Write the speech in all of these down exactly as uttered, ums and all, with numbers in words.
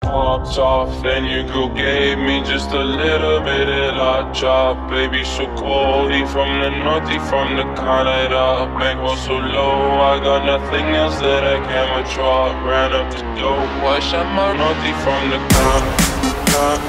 popped off, then your girl gave me just a little bit of la chop. Baby, so cold, he from the north, he from the Canada. Bankroll so low, I got nothing else that I can withdraw. Ran up the dough, I shot my north, he from the Canada.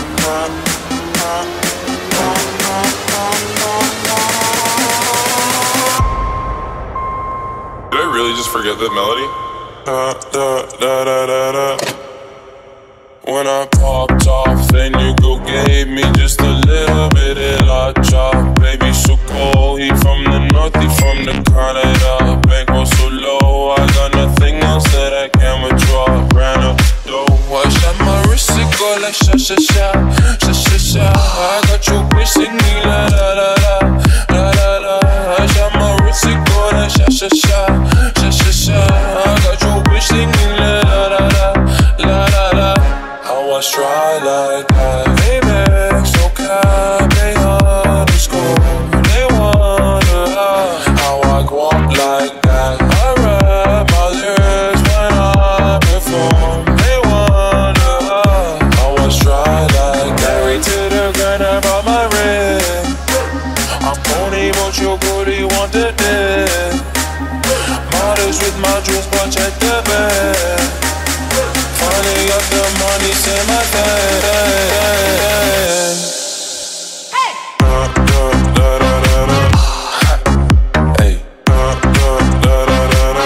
Did I really just forget that melody? Da, da, da, da, da, da. When I popped off, then your girl gave me just a little bit of la chop. Baby, so cold, he from the north, he from the Canada. Bankroll so low, I got nothing else that I can withdraw. Ran up the dough, I shot my wrist, it go like sha sha sha, sha sha sha. I got your bitch singing la la la la, la la la. I shot my wrist, it go like sha sha sha, sha sha sha. I got your bitch singing la la la la, la la la. How I try like that, baby, so calm, they underscore. They wonder how I go up like that. I rap my lyrics when I perform. They wonder how I try like that. Married to the grind, I brought my ring. I'm pony, but your booty want the dick. Models with my jewels, but check the bag. Finally got the money, say my bad. Hey! Da, da, da, da, da, da. Hey! Da, da, da, da, da, da.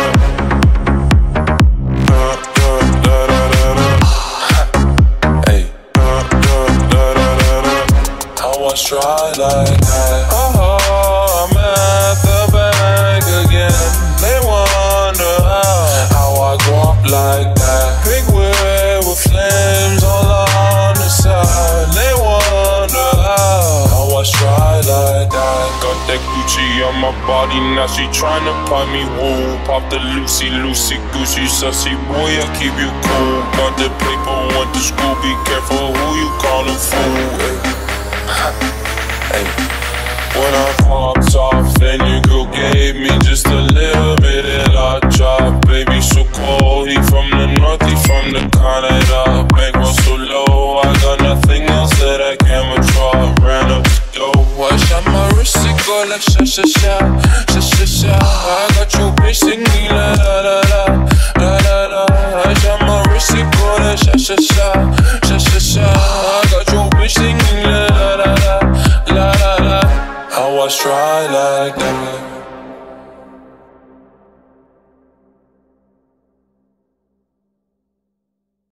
Da, da, da, da, da, da. Hey! Da, da, da, da, da, da. I was try like that. Oh, I'm at the bank again. They wonder how, how I go up like that. Big wheel with flames all on the side. They wonder how, how I try like that. Got that Gucci on my body, now she tryna pop me, woo. Pop the Lucy, Lucy, Gucci, sussy boy, I keep you cool. Got the paper, went to school, be careful who you callin' fool. Hey, hey. When I popped off, then your girl gave me just a little bit of la chop. Baby, so cold, he from the north, he from the Canada. Bankroll so low, I got nothing else that I can withdraw. Ran up the dough, I shot my wrist, it go like sha sha sha,